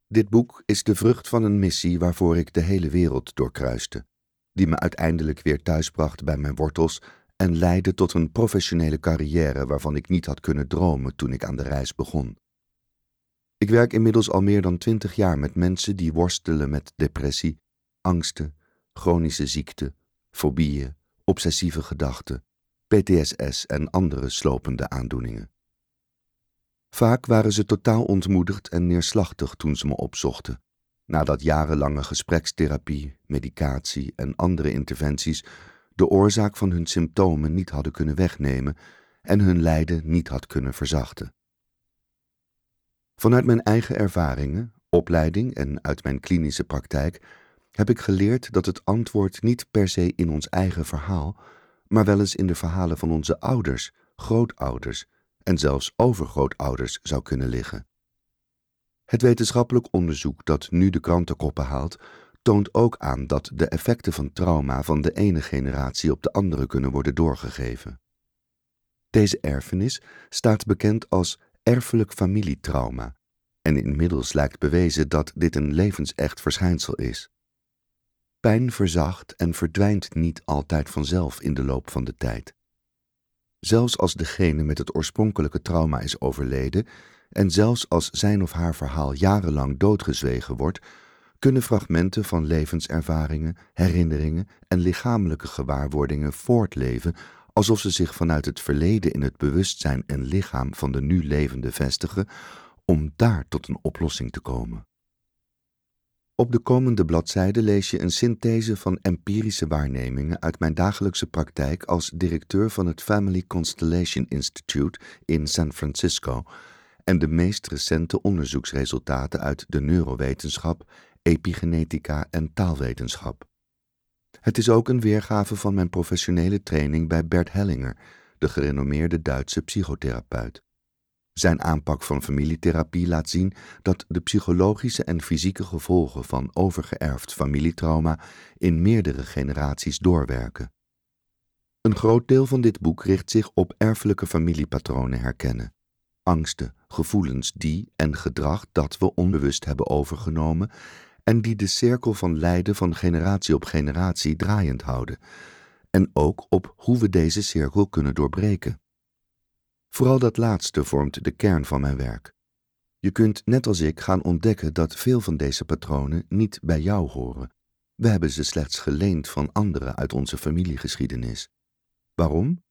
Dit boek is de vrucht van een missie waarvoor ik de hele wereld doorkruiste, die me uiteindelijk weer thuisbracht bij mijn wortels en leidde tot een professionele carrière waarvan ik niet had kunnen dromen toen ik aan de reis begon. Ik werk inmiddels al meer dan 20 jaar met mensen die worstelen met depressie, angsten, chronische ziekten, fobieën, obsessieve gedachten, PTSS en andere slopende aandoeningen. Vaak waren ze totaal ontmoedigd en neerslachtig toen ze me opzochten, nadat jarenlange gesprekstherapie, medicatie en andere interventies de oorzaak van hun symptomen niet hadden kunnen wegnemen en hun lijden niet had kunnen verzachten. Vanuit mijn eigen ervaringen, opleiding en uit mijn klinische praktijk heb ik geleerd dat het antwoord niet per se in ons eigen verhaal, maar wel eens in de verhalen van onze ouders, grootouders en zelfs overgrootouders zou kunnen liggen. Het wetenschappelijk onderzoek dat nu de krantenkoppen haalt, toont ook aan dat de effecten van trauma van de ene generatie op de andere kunnen worden doorgegeven. Deze erfenis staat bekend als erfelijk familietrauma en inmiddels lijkt bewezen dat dit een levensecht verschijnsel is. Pijn verzacht en verdwijnt niet altijd vanzelf in de loop van de tijd. Zelfs als degene met het oorspronkelijke trauma is overleden en zelfs als zijn of haar verhaal jarenlang doodgezwegen wordt, kunnen fragmenten van levenservaringen, herinneringen en lichamelijke gewaarwordingen voortleven alsof ze zich vanuit het verleden in het bewustzijn en lichaam van de nu levende vestigen om daar tot een oplossing te komen. Op de komende bladzijde lees je een synthese van empirische waarnemingen uit mijn dagelijkse praktijk als directeur van het Family Constellation Institute in San Francisco en de meest recente onderzoeksresultaten uit de neurowetenschap, epigenetica en taalwetenschap. Het is ook een weergave van mijn professionele training bij Bert Hellinger, de gerenommeerde Duitse psychotherapeut. Zijn aanpak van familietherapie laat zien dat de psychologische en fysieke gevolgen van overgeërfd familietrauma in meerdere generaties doorwerken. Een groot deel van dit boek richt zich op erfelijke familiepatronen herkennen, angsten, gevoelens die en gedrag dat we onbewust hebben overgenomen en die de cirkel van lijden van generatie op generatie draaiend houden, en ook op hoe we deze cirkel kunnen doorbreken. Vooral dat laatste vormt de kern van mijn werk. Je kunt net als ik gaan ontdekken dat veel van deze patronen niet bij jou horen. We hebben ze slechts geleend van anderen uit onze familiegeschiedenis. Waarom?